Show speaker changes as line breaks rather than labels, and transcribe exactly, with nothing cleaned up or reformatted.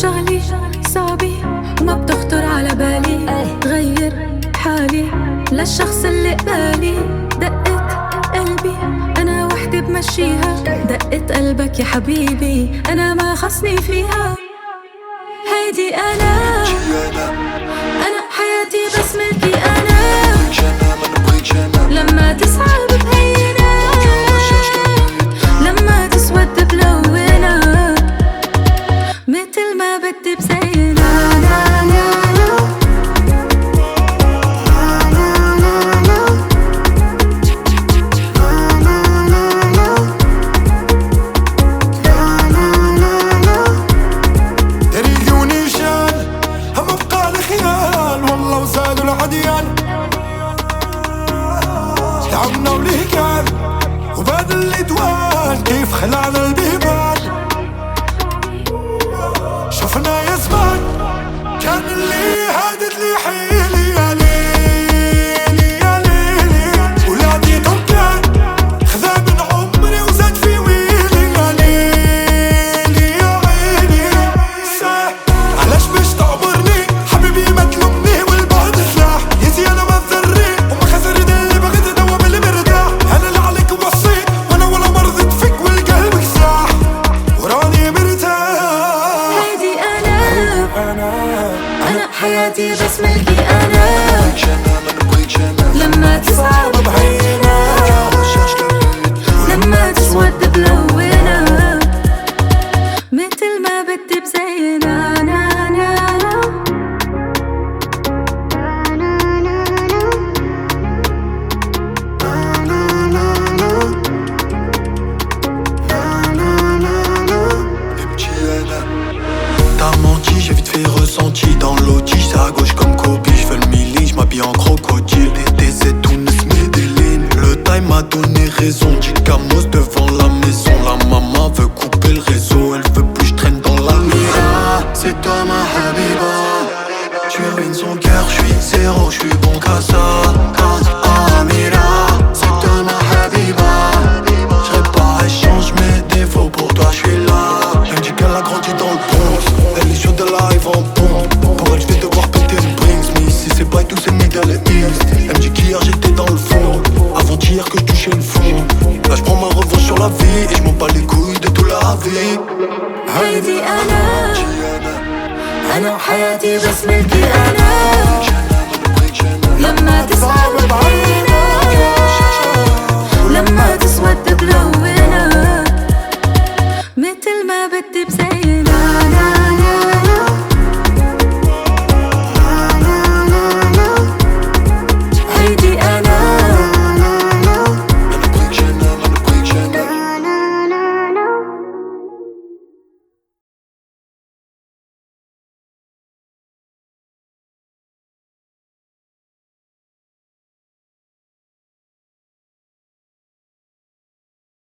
شغلي صعبي وما بتخطر على بالي غير حالي للشخص اللي قبالي. دقت قلبي أنا وحدي بمشيها، دقت قلبك يا حبيبي أنا ما خصني فيها. هيدي أنا أنا حياتي بس ملكي أنا، لما تصعب بهينة لما تسود بلونة متل ما بدي بزينة.
تعبنا وليه كان وبعد الادوان كيف خلعنا البيبان. شفنا يا زمان كان اللي هادت لي حيلي يا ليلي يا ليلي، ولاديتهم كان خذا من عمري وزاد في ويلي يا ليلي يا عيني. علاش باش تعبرني حبيبي ما تلومني والبعد سلاح، يزي انا ما تذري وما خسر اللي بغيت ادوم اللي مرتاح. انا اللي عليك وصيت وانا ولا مرضت فيك والقلب كساح وراني مرتاح.
هيدي انا انا حياتي بس ملكي انا، لما تصعب بهينة لما تسود بلونة متل ما بدي بزينة. أنا أنا
T'as menti, j'ai vite fait ressenti dans l'autige, c'est à gauche comme Kobe, j'fais le milli, j'm'habille en crocodile. T Z Tunis, Medellin, le time m'a donné raison. Chicamos devant la maison, la maman veut couper le réseau, elle veut plus j'traîne dans la mira. C'est toi ma habiba, tu ruines son cœur, j'suis zéro, j'suis bon qu'à ça. Ah mira, c'est toi ma habiba, j'serais pas échange mes défauts, pour toi j'suis là. Elle me dit qu'elle a grandi dans le Bronx, elle est sur de live en pompe. Pour elle j'vais devoir péter une brings, mais ici c'est pas tout, c'est Middle East. Elle me dit qu'hier j'étais dans le fond, avant-hier que je touchais le fond. Là j'prends ma revanche sur la vie et j'm'en bats les couilles de tout la vie.
هيدي أنا أنا حياتي بس ملكي أنا، لما تصعب بعينة ولما تسود بلونة